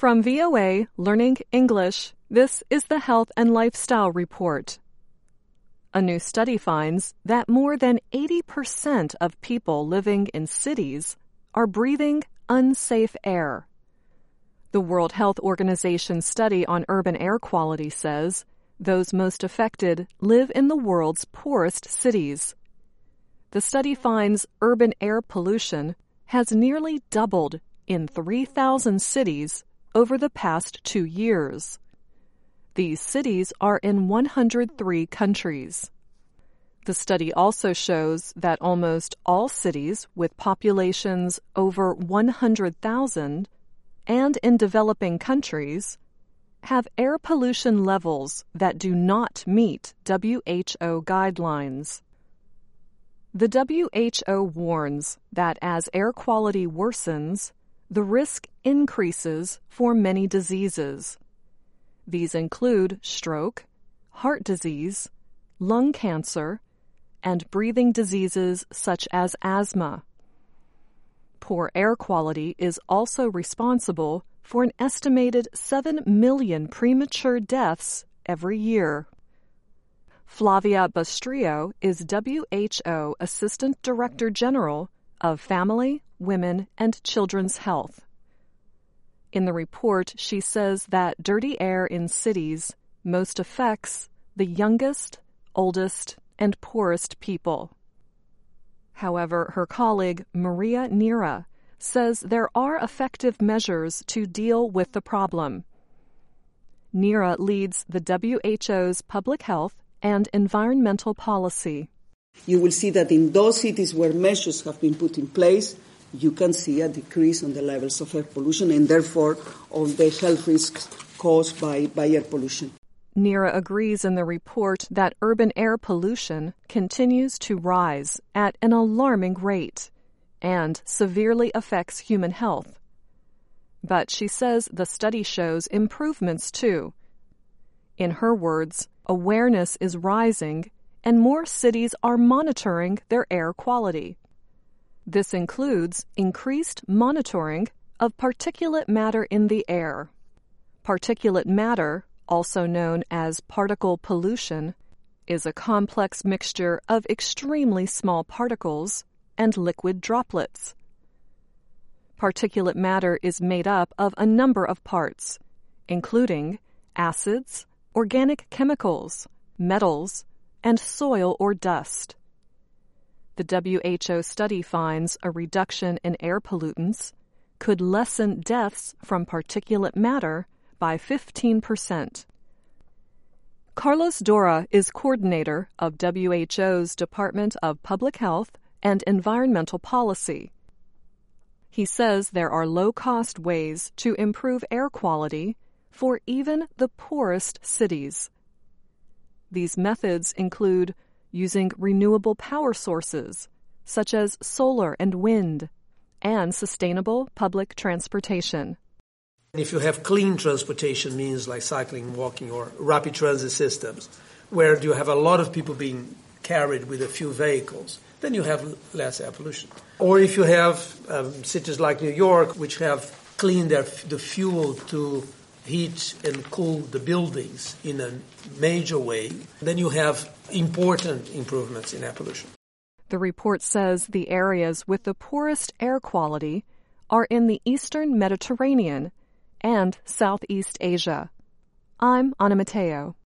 From VOA Learning English, this is the Health and Lifestyle Report. A new study finds that more than 80% of people living in cities are breathing unsafe air. The World Health Organization study on urban air quality says those most affected live in the world's poorest cities. The study finds urban air pollution has nearly doubled in 3,000 cities over the past 2 years. These cities are in 103 countries. The study also shows that almost all cities with populations over 100,000 and in developing countries have air pollution levels that do not meet WHO guidelines. The WHO warns that as air quality worsens, the risk increases for many diseases. These include stroke, heart disease, lung cancer, and breathing diseases such as asthma. Poor air quality is also responsible for an estimated 7 million premature deaths every year. Flavia Bustrillo is WHO Assistant Director General of Family, Women, and Children's Health. In the report, she says that dirty air in cities most affects the youngest, oldest, and poorest people. However, her colleague Maria Neira says there are effective measures to deal with the problem. Neira leads the WHO's public health and environmental policy. You will see that in those cities where measures have been put in place, you can see a decrease on the levels of air pollution and therefore on the health risks caused by air pollution. Neira agrees in the report that urban air pollution continues to rise at an alarming rate and severely affects human health. But she says the study shows improvements too. In her words, awareness is rising and more cities are monitoring their air quality. This includes increased monitoring of particulate matter in the air. Particulate matter, also known as particle pollution, is a complex mixture of extremely small particles and liquid droplets. Particulate matter is made up of a number of parts, including acids, organic chemicals, metals, and soil or dust. The WHO study finds a reduction in air pollutants could lessen deaths from particulate matter by 15%. Carlos Dora is coordinator of WHO's Department of Public Health and Environmental Policy. He says there are low-cost ways to improve air quality for even the poorest cities. These methods include using renewable power sources, such as solar and wind, and sustainable public transportation. If you have clean transportation means like cycling, walking, or rapid transit systems, where you have a lot of people being carried with a few vehicles, then you have less air pollution. Or if you have cities like New York, which have cleaned the fuel to heat and cool the buildings in a major way, then you have important improvements in air pollution. The report says the areas with the poorest air quality are in the eastern Mediterranean and Southeast Asia. I'm Ana Mateo.